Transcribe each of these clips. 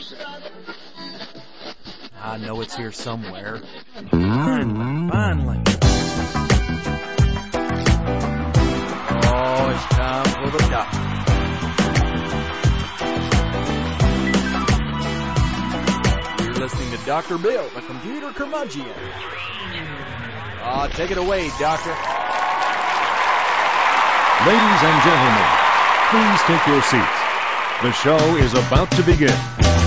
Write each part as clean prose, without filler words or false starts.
I know it's here somewhere. Finally. Oh, it's time for the doctor. You're listening to Dr. Bill, the computer curmudgeon. Take it away, doctor. Ladies and gentlemen, please take your seats. The show is about to begin.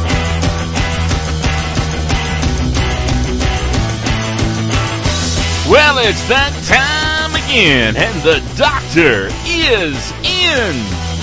Well, it's that time again, and the doctor is in.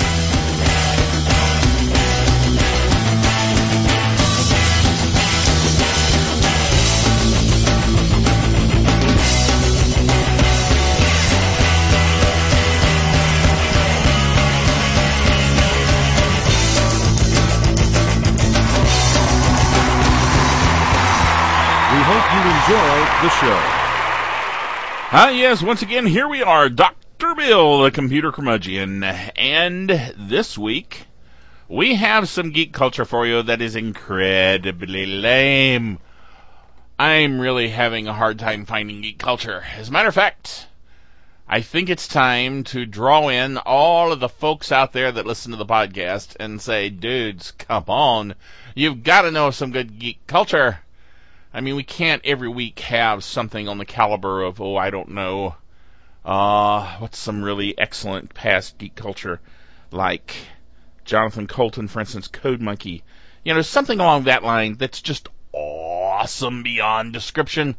We hope you enjoy the show. Yes, once again, here we are, Dr. Bill, the computer curmudgeon, and this week, we have some geek culture for you that is incredibly lame. I'm really having a hard time finding geek culture. As a matter of fact, I think it's time to draw in all of the folks out there that listen to the podcast and say, dudes, come on, you've got to know some good geek culture. I mean, we can't every week have something on the caliber of, I don't know, what's some really excellent past geek culture, like Jonathan Colton, for instance, Code Monkey. You know, something along that line that's just awesome beyond description.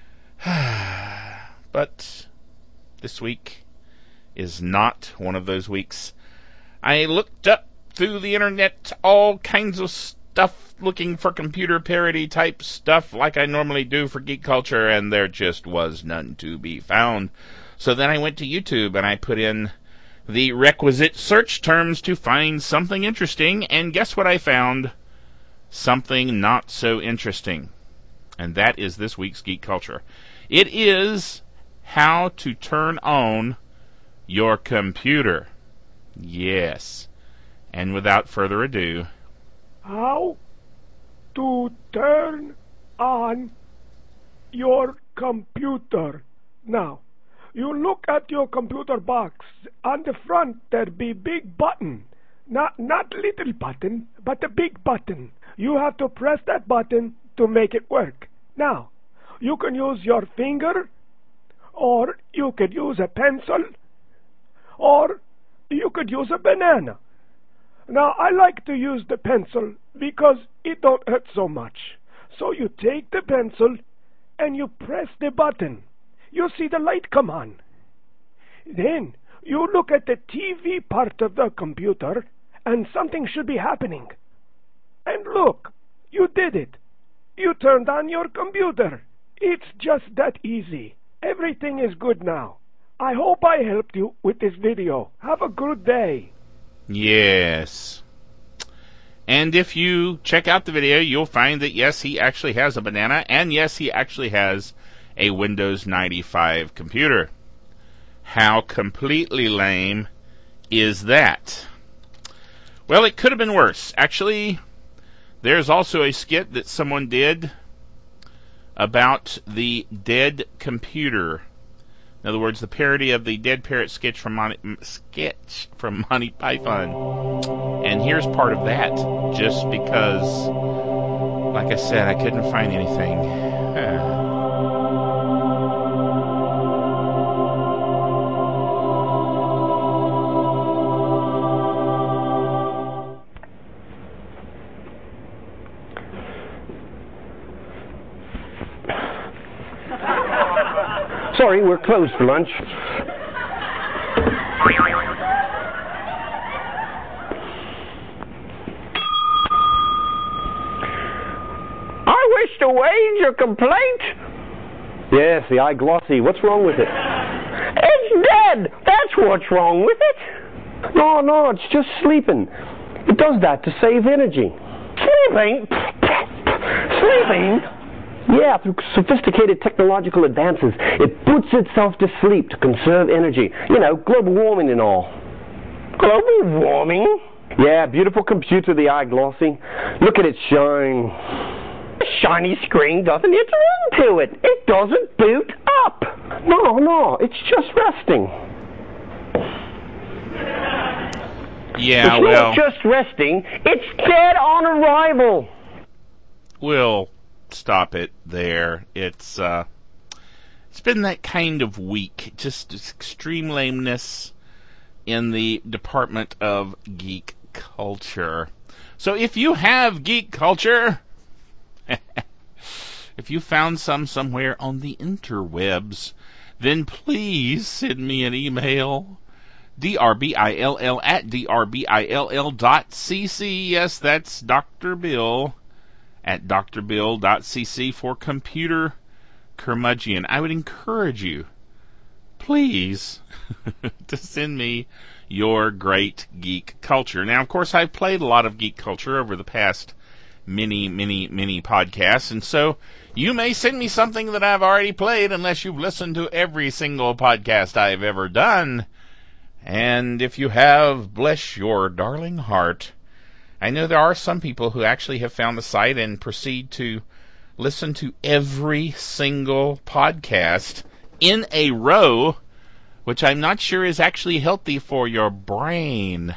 But this week is not one of those weeks. I looked up through the internet all kinds of stuff looking for computer parody type stuff like I normally do for geek culture, and there just was none to be found. So then I went to YouTube and I put in the requisite search terms to find something interesting, and guess what I found? Something not so interesting. And that is this week's geek culture. It is how to turn on your computer. Yes. And without further ado, how to turn on your computer. Now, you look at your computer box. On the front, there be big button. Not little button, but a big button. You have to press that button to make it work. Now, you can use your finger, or you could use a pencil, or you could use a banana. Now, I like to use the pencil because it don't hurt so much. So you take the pencil and you press the button. You see the light come on. Then you look at the TV part of the computer and something should be happening. And look, you did it. You turned on your computer. It's just that easy. Everything is good now. I hope I helped you with this video. Have a good day. Yes. And if you check out the video, you'll find that, yes, he actually has a banana, and yes, he actually has a Windows 95 computer. How completely lame is that? Well, it could have been worse. Actually, there's also a skit that someone did about the dead computer. In other words, the parody of the Dead Parrot sketch from Monty Python. And here's part of that, just because, like I said, I couldn't find anything. Sorry, we're closed for lunch. I wish to wage a complaint. Yes, the iGlossy. What's wrong with it? It's dead. That's what's wrong with it. No, it's just sleeping. It does that to save energy. Sleeping? Sleeping? Yeah, through sophisticated technological advances, it puts itself to sleep to conserve energy. You know, global warming and all. Global warming? Yeah, beautiful computer, the iGlossy. Look at it shine. The shiny screen doesn't enter into it. It doesn't boot up. No, it's just resting. Yeah, It's well, not just resting. It's dead on arrival. we'll stop it there. It's been that kind of week, just extreme lameness in the department of geek culture. So if you have geek culture, if you found some somewhere on the interwebs, then please send me an email, drbill@drbill.cc. Yes, that's Dr. Bill at drbill.cc for Computer Curmudgeon. I would encourage you, please, to send me your great geek culture. Now, of course, I've played a lot of geek culture over the past many podcasts, and so you may send me something that I've already played unless you've listened to every single podcast I've ever done. And if you have, bless your darling heart. I know there are some people who actually have found the site and proceed to listen to every single podcast in a row, which I'm not sure is actually healthy for your brain.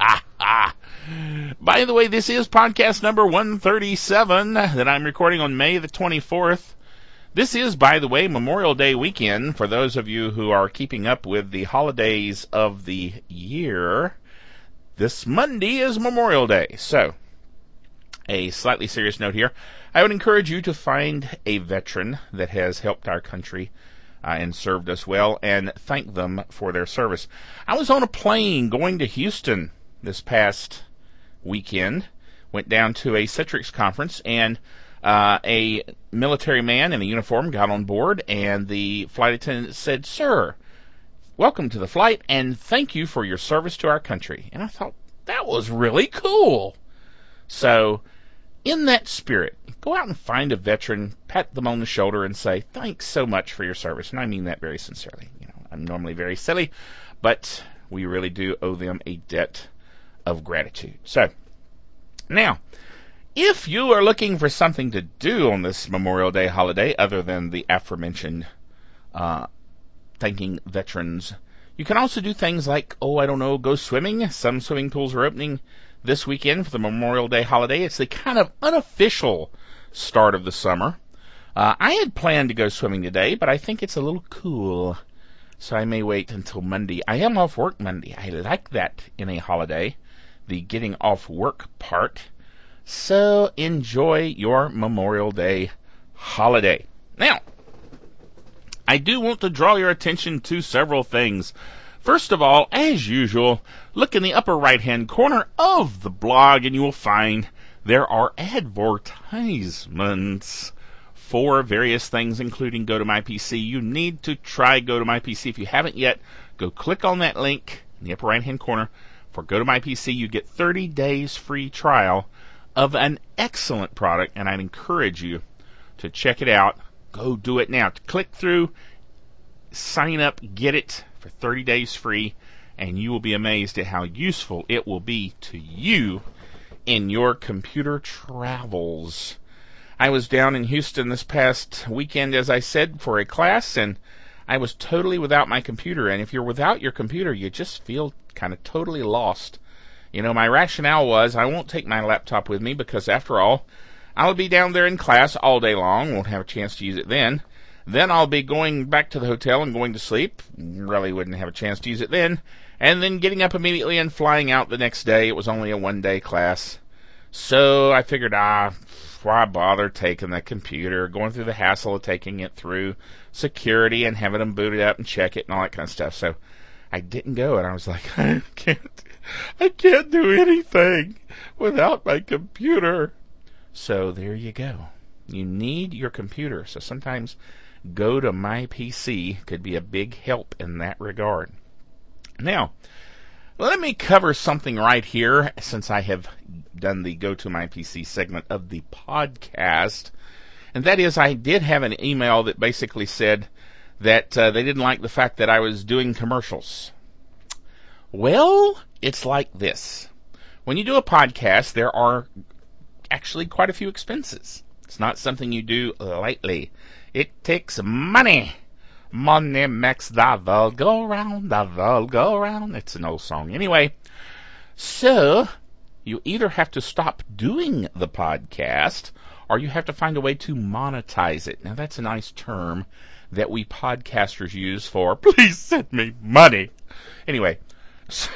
By the way, this is podcast number 137 that I'm recording on May the 24th. This is, by the way, Memorial Day weekend for those of you who are keeping up with the holidays of the year. This Monday is Memorial Day. So, a slightly serious note here. I would encourage you to find a veteran that has helped our country and served us well, and thank them for their service. I was on a plane going to Houston this past weekend, went down to a Citrix conference, and a military man in a uniform got on board, and the flight attendant said, "Sir, welcome to the flight, and thank you for your service to our country." And I thought, that was really cool. So, in that spirit, go out and find a veteran, pat them on the shoulder, and say, "Thanks so much for your service." And I mean that very sincerely. You know, I'm normally very silly, but we really do owe them a debt of gratitude. So, now, if you are looking for something to do on this Memorial Day holiday, other than the aforementioned thanking veterans, you can also do things like, go swimming. Some swimming pools are opening this weekend for the Memorial Day holiday. It's the kind of unofficial start of the summer. I had planned to go swimming today, but I think it's a little cool, so I may wait until Monday. I am off work Monday. I like that in a holiday, the getting off work part. So enjoy your Memorial Day holiday. Now, I do want to draw your attention to several things. First of all, as usual, look in the upper right-hand corner of the blog and you will find there are advertisements for various things, including GoToMyPC. You need to try GoToMyPC. If you haven't yet, go click on that link in the upper right-hand corner. For GoToMyPC, you get 30 days free trial of an excellent product, and I'd encourage you to check it out. Go do it now. Click through, sign up, get it for 30 days free, and you will be amazed at how useful it will be to you in your computer travels. I was down in Houston this past weekend, as I said, for a class, and I was totally without my computer. And if you're without your computer, you just feel kind of totally lost. You know, my rationale was I won't take my laptop with me because, after all, I'll be down there in class all day long, won't have a chance to use it then. Then I'll be going back to the hotel and going to sleep, really wouldn't have a chance to use it then. And then getting up immediately and flying out the next day. It was only a one-day class. So I figured, why bother taking the computer, going through the hassle of taking it through security and having them boot it up and check it and all that kind of stuff. So I didn't go, and I was like, I can't do anything without my computer. So there you go. You need your computer. So sometimes GoToMyPC could be a big help in that regard. Now, let me cover something right here, since I have done the GoToMyPC segment of the podcast. And that is, I did have an email that basically said that they didn't like the fact that I was doing commercials. Well, it's like this. when you do a podcast, there are actually quite a few expenses. It's not something you do lightly. It takes money. Money makes the world go round, the world go round. It's an old song. Anyway, so you either have to stop doing the podcast or you have to find a way to monetize it. Now, that's a nice term that we podcasters use for, please send me money. Anyway, so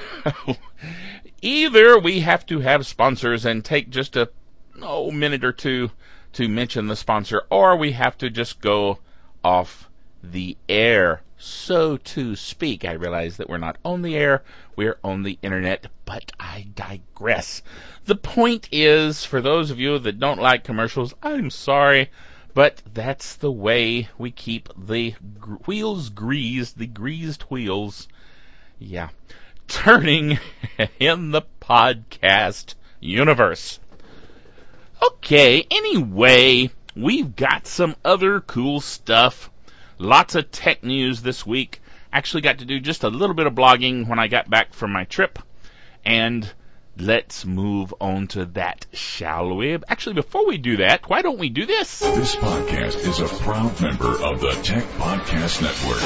either we have to have sponsors and take just a minute or two to mention the sponsor, or we have to just go off the air, so to speak. I realize that we're not on the air, we're on the internet, but I digress. The point is, for those of you that don't like commercials, I'm sorry, but that's the way we keep the wheels greased, the greased wheels, turning in the podcast universe. Okay, anyway, we've got some other cool stuff. Lots of tech news this week. Actually got to do just a little bit of blogging when I got back from my trip. And let's move on to that, shall we? Actually, before we do that, why don't we do this? This podcast is a proud member of the Tech Podcast Network.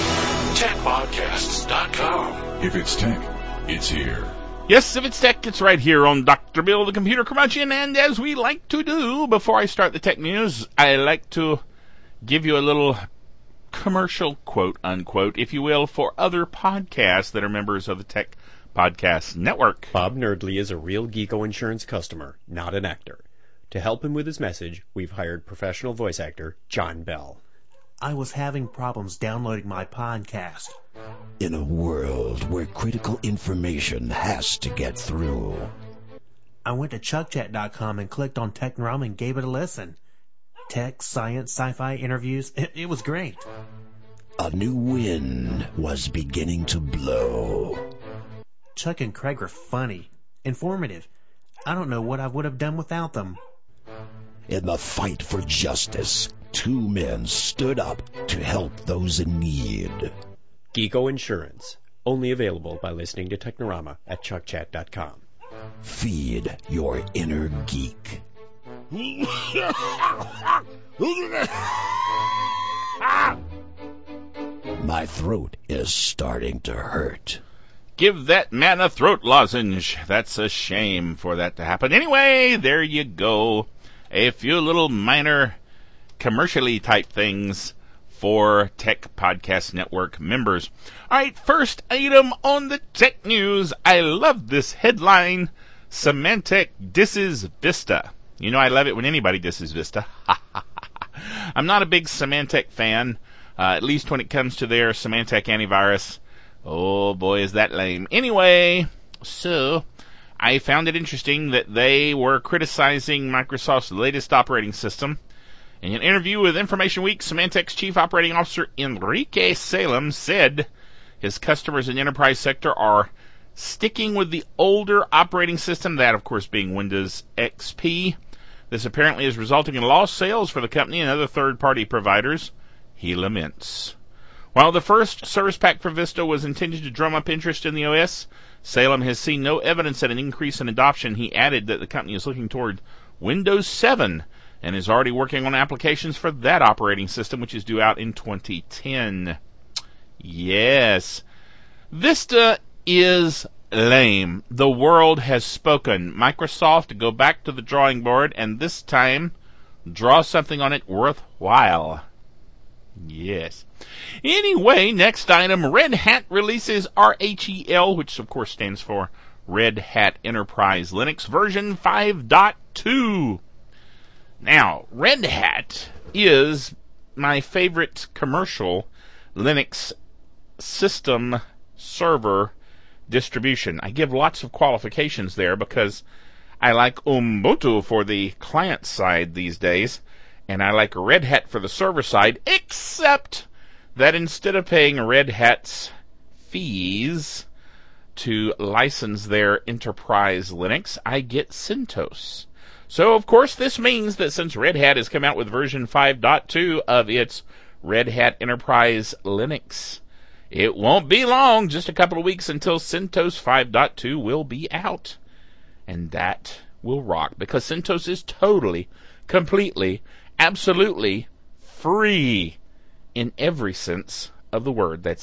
TechPodcasts.com. If it's tech, it's here. Yes, if it's tech, it's right here on Dr. Bill, the Computer Curmudgeon. And as we like to do, before I start the tech news, I like to give you a little commercial, quote unquote, if you will, for other podcasts that are members of the Tech Podcast Network. Bob Nerdly is a real Geeko Insurance customer, not an actor. To help him with his message, we've hired professional voice actor John Bell. I was having problems downloading my podcast. In a world where critical information has to get through. I went to ChuckChat.com and clicked on Technorama and gave it a listen. Tech, science, sci-fi interviews. It was great. A new wind was beginning to blow. Chuck and Craig are funny, informative. I don't know what I would have done without them. In the fight for justice, two men stood up to help those in need. Geeko Insurance, only available by listening to Technorama at ChuckChat.com. Feed your inner geek. My throat is starting to hurt. Give that man a throat lozenge. That's a shame for that to happen. Anyway, there you go. A few little minor commercially type things for Tech Podcast Network members. All right, first item on the tech news. I love this headline. Symantec disses Vista. You know I love it when anybody disses Vista. I'm not a big Symantec fan, at least when it comes to their Symantec antivirus. Oh boy, is that lame. Anyway, so I found it interesting that they were criticizing Microsoft's latest operating system. In an interview with Information Week, Symantec's Chief Operating Officer Enrique Salem said his customers in the enterprise sector are sticking with the older operating system, that of course being Windows XP. This apparently is resulting in lost sales for the company and other third-party providers, he laments. While the first service pack for Vista was intended to drum up interest in the OS, Salem has seen no evidence at an increase in adoption. He added that the company is looking toward Windows 7 and is already working on applications for that operating system, which is due out in 2010. Yes. Vista is lame. The world has spoken. Microsoft, go back to the drawing board and this time draw something on it worthwhile. Yes. Anyway, next item, Red Hat releases RHEL, which of course stands for Red Hat Enterprise Linux version 5.2. Now, Red Hat is my favorite commercial Linux system server distribution. I give lots of qualifications there because I like Ubuntu for the client side these days, and I like Red Hat for the server side, except that instead of paying Red Hat's fees to license their enterprise Linux, I get CentOS. So, of course, this means that since Red Hat has come out with version 5.2 of its Red Hat Enterprise Linux, it won't be long, just a couple of weeks until CentOS 5.2 will be out. And that will rock, because CentOS is totally, completely, absolutely free in every sense of the word. That's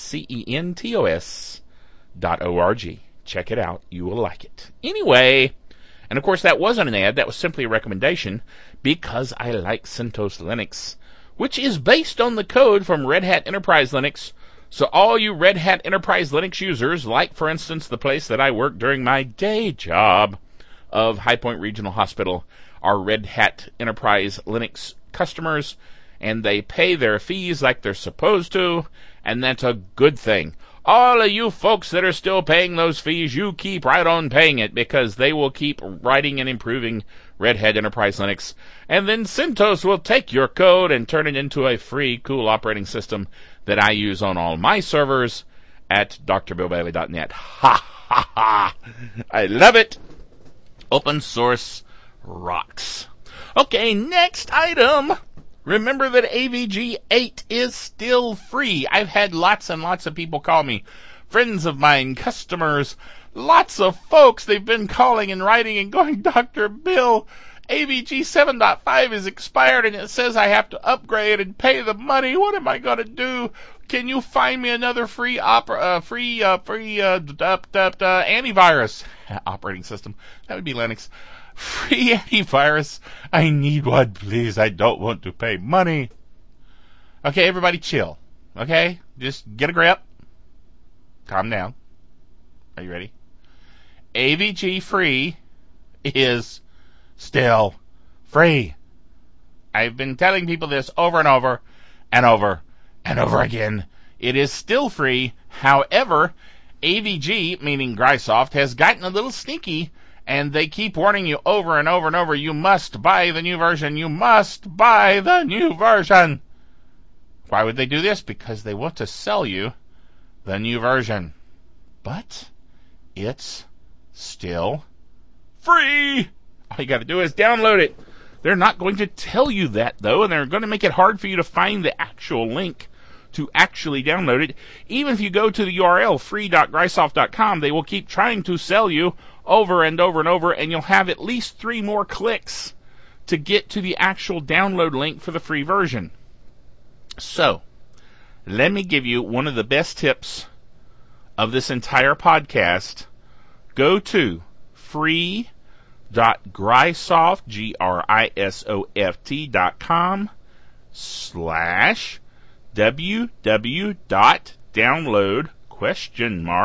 CENTOS.org. Check it out. You will like it. Anyway, and of course that wasn't an ad. That was simply a recommendation because I like CentOS Linux, which is based on the code from Red Hat Enterprise Linux. So all you Red Hat Enterprise Linux users, like for instance the place that I work during my day job of High Point Regional Hospital, are Red Hat Enterprise Linux customers, and they pay their fees like they're supposed to, and that's a good thing. All of you folks that are still paying those fees, you keep right on paying it, because they will keep writing and improving Red Hat Enterprise Linux, and then CentOS will take your code and turn it into a free, cool operating system that I use on all my servers at drbillbailey.net. Ha ha ha! I love it! Open source rocks. Okay, next item. Remember that AVG 8 is still free. I've had lots and lots of people call me. Friends of mine, customers, lots of folks. They've been calling and writing and going, Dr. Bill, AVG 7.5 is expired and it says I have to upgrade and pay the money. What am I going to do? Can you find me another free antivirus operating system? That would be Linux. Free antivirus. I need one, please. I don't want to pay money. Okay, everybody chill. Okay? Just get a grip. Calm down. Are you ready? AVG free is still free. I've been telling people this over and over and over and over again. It is still free. However, AVG, meaning Grysoft, has gotten a little sneaky, and they keep warning you over and over and over, you must buy the new version. You must buy the new version. Why would they do this? Because they want to sell you the new version. But it's still free. All you got to do is download it. They're not going to tell you that, though, and they're going to make it hard for you to find the actual link to actually download it. Even if you go to the URL free.grysoft.com, they will keep trying to sell you over and over and over, and you'll have at least 3 more clicks to get to the actual download link for the free version. So, let me give you one of the best tips of this entire podcast. Go to free.grysoft, grysoft.com/www.download ?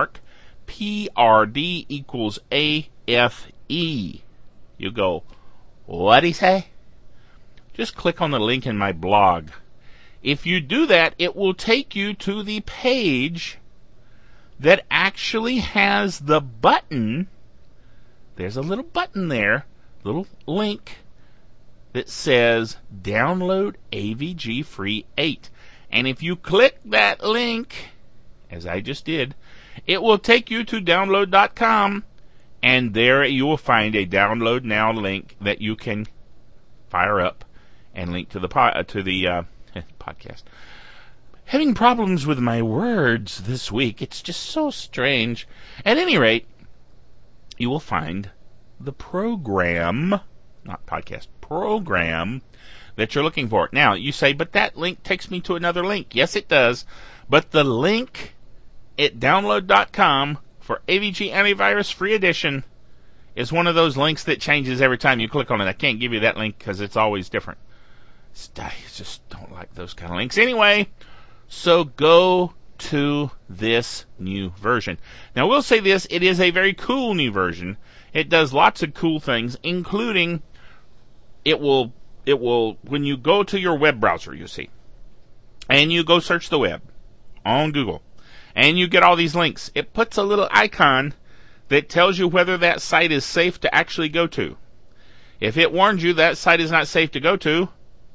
PRD equals AFE. You go, what'd he say? Just click on the link in my blog. If you do that, it will take you to the page that actually has the button. There's a little button there, little link that says download AVG Free 8. And if you click that link, as I just did, it will take you to download.com, and there you will find a download now link that you can fire up and link to the podcast. Having problems with my words this week. It's just so strange. At any rate, you will find the program, not podcast, program that you're looking for. Now, you say, but that link takes me to another link. Yes, it does. But the link at download.com for AVG Antivirus Free Edition is one of those links that changes every time you click on it. I can't give you that link because it's always different. I just don't like those kind of links. Anyway, so go to this new version. Now, we'll say this. It is a very cool new version. It does lots of cool things, including it will, when you go to your web browser, you see, and you go search the web on Google, and you get all these links, it puts a little icon that tells you whether that site is safe to actually go to. If it warns you that site is not safe to go to,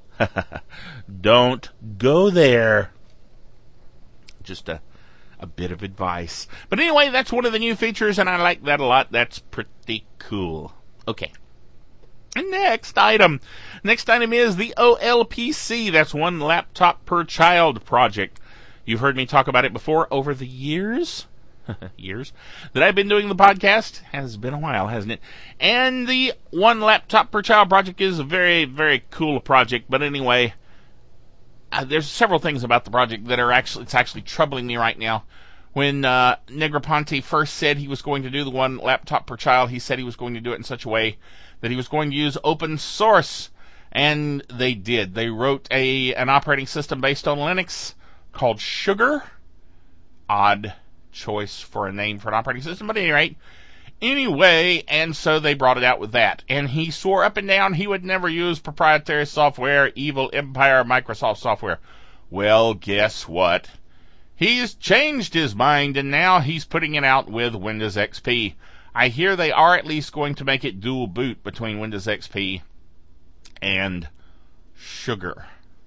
don't go there. Just a bit of advice. But anyway, that's one of the new features, and I like that a lot. That's pretty cool. Okay. Next item. Next item is the OLPC. That's One Laptop Per Child project. You've heard me talk about it before over the years. years that I've been doing the podcast. Has been a while, hasn't it? And the One Laptop Per Child project is a very, very cool project. But anyway, there's several things about the project that are actually troubling me right now. When Negroponte first said he was going to do the One Laptop Per Child, he said he was going to do it in such a way that he was going to use open source. And they did. They wrote an operating system based on Linux called Sugar. Odd choice for a name for an operating system, but at any rate. Anyway, and so they brought it out with that. And he swore up and down he would never use proprietary software, evil empire Microsoft software. Well, guess what? He's changed his mind, and now he's putting it out with Windows XP. I hear they are at least going to make it dual boot between Windows XP and Sugar.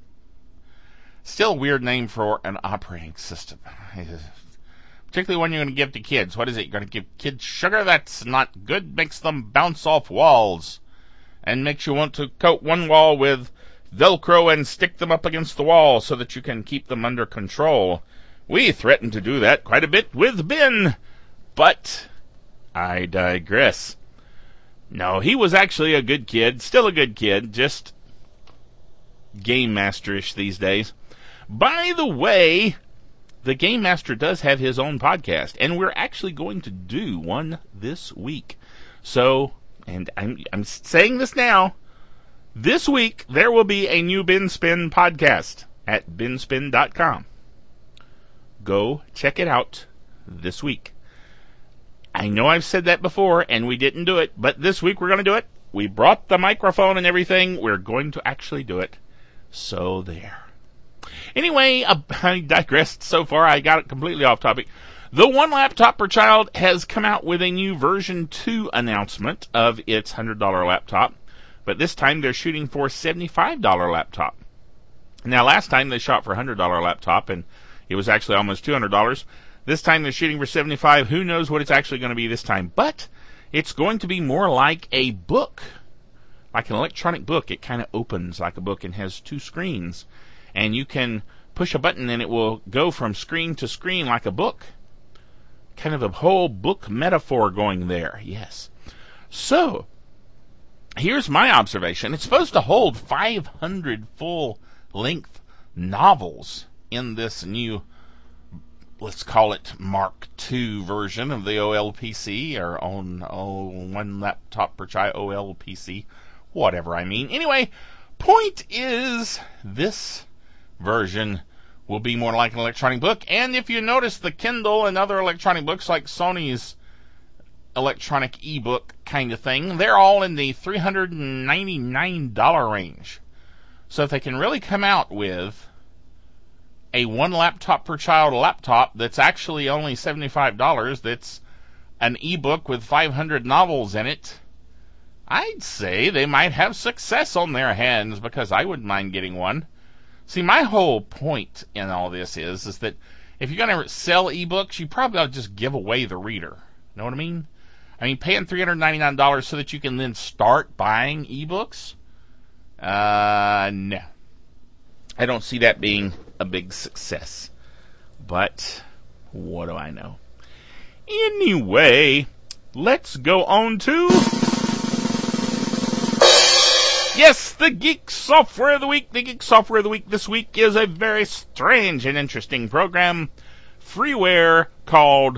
Still a weird name for an operating system. Particularly when you're going to give to kids. What is it? You're going to give kids sugar? That's not good. Makes them bounce off walls. And makes you want to coat one wall with Velcro and stick them up against the wall so that you can keep them under control. We threaten to do that quite a bit with Ben. But I digress. No, he was actually a good kid. Still a good kid. Just Game Master-ish these days. By the way, the Game Master does have his own podcast, and we're actually going to do one this week. So, and I'm saying this now, this week there will be a new Ben Spin podcast at benspin.com. Go check it out this week. I know I've said that before, and we didn't do it, but this week we're going to do it. We brought the microphone and everything. We're going to actually do it. So there. Anyway, I digressed so far. I got it completely off topic. The One Laptop Per Child has come out with a new version 2 announcement of its $100 laptop. But this time they're shooting for $75 laptop. Now, last time they shot for a $100 laptop, and it was actually almost $200. This time they're shooting for $75. Who knows what it's actually going to be this time? But it's going to be more like a book. Like an electronic book. It kind of opens like a book and has 2 screens. And you can push a button and it will go from screen to screen like a book. Kind of a whole book metaphor going there. Yes. So, here's my observation. It's supposed to hold 500 full-length novels in this new, let's call it Mark II version of the OLPC, or One Laptop Per Child OLPC, whatever I mean. Anyway, point is, this version will be more like an electronic book. And if you notice, the Kindle and other electronic books like Sony's electronic ebook kind of thing, they're all in the $399 range. So if they can really come out with a One Laptop Per Child laptop that's actually only $75, that's an ebook with 500 novels in it, I'd say they might have success on their hands, because I wouldn't mind getting one. See, my whole point in all this is that if you're going to sell ebooks, you probably ought to just give away the reader. Know what I mean? I mean, paying $399 so that you can then start buying ebooks? No. I don't see that being a big success. But what do I know? Anyway, let's go on to... Yes, the Geek Software of the Week. The Geek Software of the Week this week is a very strange and interesting program, freeware, called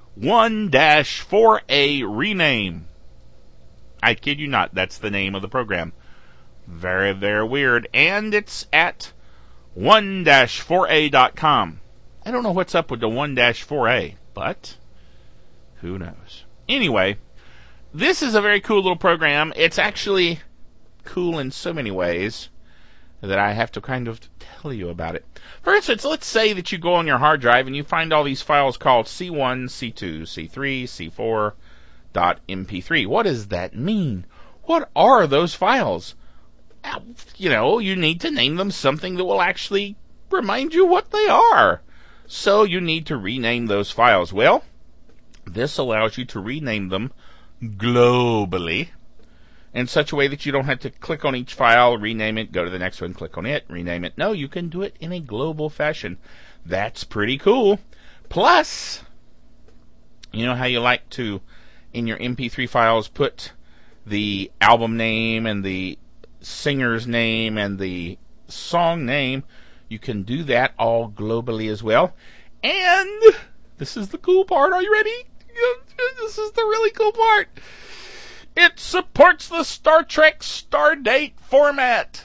1-4A Rename. I kid you not, that's the name of the program. Very, very weird. And it's at 1-4A.com. I don't know what's up with the 1-4A, but who knows. Anyway, this is a very cool little program. It's actually cool in so many ways that I have to kind of tell you about it. For instance, let's say that you go on your hard drive and you find all these files called C1, C2, C3, C4.mp3. What does that mean? What are those files? You know, you need to name them something that will actually remind you what they are. So you need to rename those files. Well, this allows you to rename them globally, in such a way that you don't have to click on each file, rename it, go to the next one, click on it, rename it. No, you can do it in a global fashion. That's pretty cool. Plus, You know how you like to, in your MP3 files, put the album name and the singer's name and the song name? You can do that all globally as well. And this is the cool part. Are you ready? This is the really cool part. It supports the Star Trek Stardate format.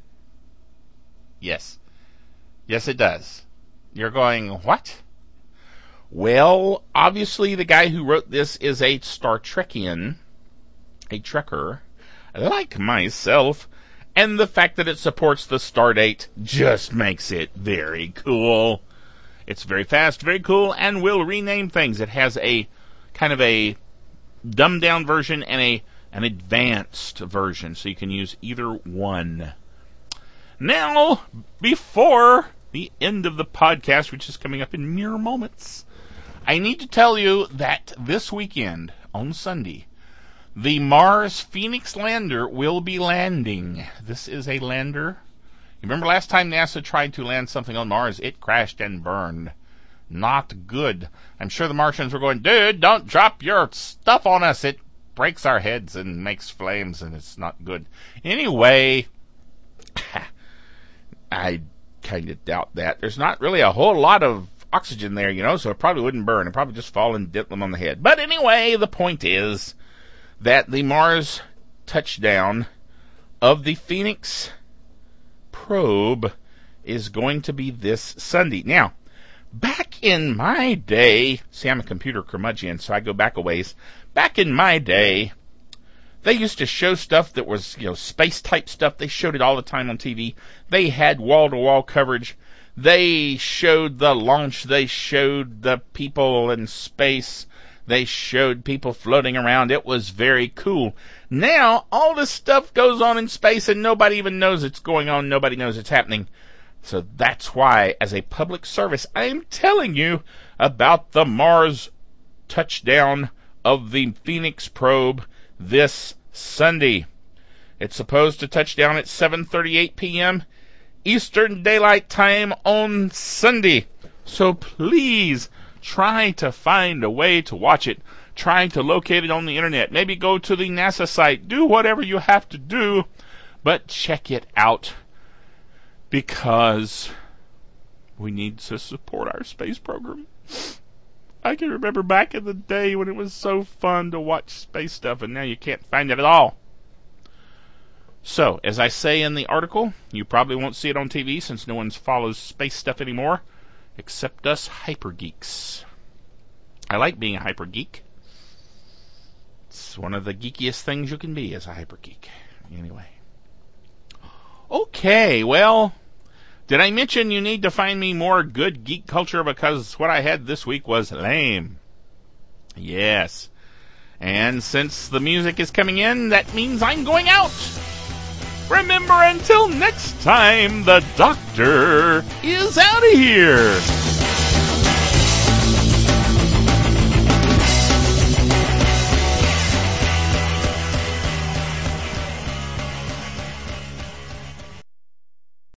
Yes. Yes, it does. You're going, what? Well, obviously the guy who wrote this is a Star Trekian, a Trekker, like myself, and the fact that it supports the Stardate just makes it very cool. It's very fast, very cool, and will rename things. It has a kind of a dumbed-down version and an advanced version, so you can use either one. Now, before the end of the podcast, which is coming up in mere moments, I need to tell you that this weekend, on Sunday, the Mars Phoenix lander will be landing. This is a lander. You remember last time NASA tried to land something on Mars? It crashed and burned. Not good. I'm sure the Martians were going, dude, don't drop your stuff on us. It breaks our heads and makes flames, and it's not good. Anyway, I kind of doubt that. There's not really a whole lot of oxygen there, so it probably wouldn't burn. It'd probably just fall and dip them on the head. But anyway, the point is that the Mars touchdown of the Phoenix probe is going to be this Sunday. Now, back in my day, see, I'm a computer curmudgeon, so I go back a ways. Back in my day, they used to show stuff that was, space-type stuff. They showed it all the time on TV. They had wall-to-wall coverage. They showed the launch. They showed the people in space. They showed people floating around. It was very cool. Now, all this stuff goes on in space, and nobody even knows it's going on. Nobody knows it's happening. So that's why, as a public service, I am telling you about the Mars touchdown of the Phoenix probe this Sunday. It's supposed to touch down at 7:38 p.m. Eastern Daylight Time on Sunday. So please try to find a way to watch it. Try to locate it on the internet. Maybe go to the NASA site. Do whatever you have to do, but check it out, because we need to support our space program. I can remember back in the day when it was so fun to watch space stuff, and now you can't find it at all. So, as I say in the article, you probably won't see it on TV since no one follows space stuff anymore, except us hypergeeks. I like being a hypergeek. It's one of the geekiest things you can be as a hypergeek. Anyway. Okay, well, did I mention you need to find me more good geek culture, because what I had this week was lame? Yes. And since the music is coming in, that means I'm going out. Remember, until next time, the Doctor is out of here.